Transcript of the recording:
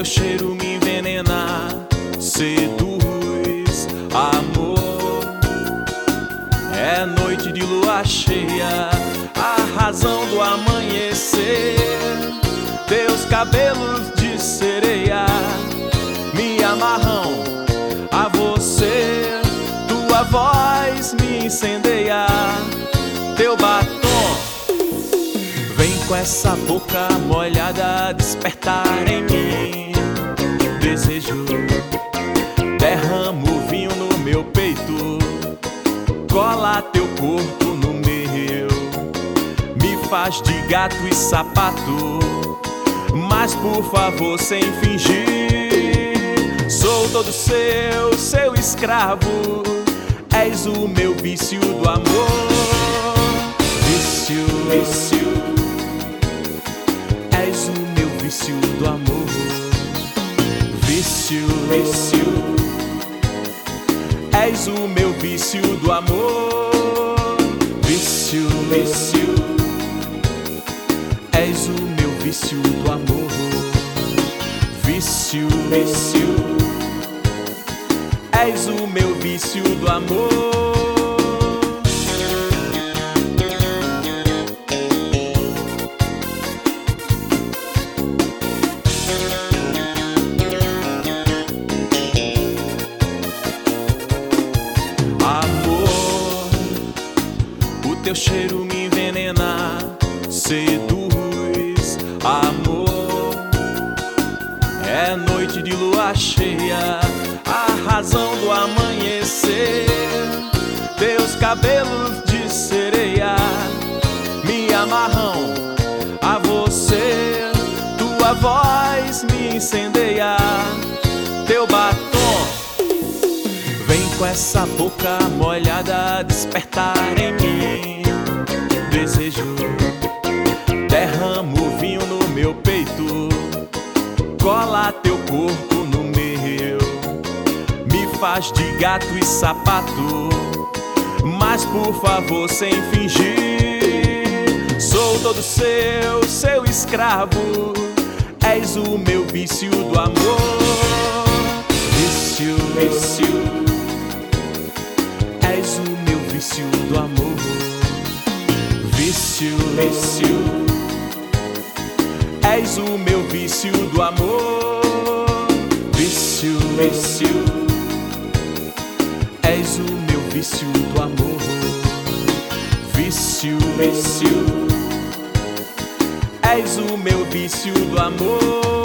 cheiro me envenena, seduz, amor. É noite de lua cheia, a razão do amanhecer. Teus cabelos de sereia me amarram a você. Tua voz me incendeia, teu batom vem com essa boca molhada despertar em mim desejo. Derrama o vinho no meu peito, cola teu corpo no meu, me faz de gato e sapato, mas por favor sem fingir. Sou todo seu escravo, és o meu vício do amor. Vício, vício, és o meu vício do amor. Vício, vício, és o meu vício do amor. Vício, vício, és o meu vício do amor. Vício, vício, és o meu vício do amor. Teu cheiro me envenena, seduz, amor. É noite de lua cheia, a razão do amanhecer. Teus cabelos de sereia me amarram a você. Tua voz me incendeia, teu batom vem com essa boca molhada despertar em mim desejo. Derrama o vinho no meu peito, cola teu corpo no meu, me faz de gato e sapato, mas por favor sem fingir. Sou todo seu escravo, és o meu vício do amor. Vício, vício, és o meu vício do amor. Vício, vício, és o meu vício do amor. Vício, vício, és o meu vício do amor. Vício, vício, és o meu vício do amor.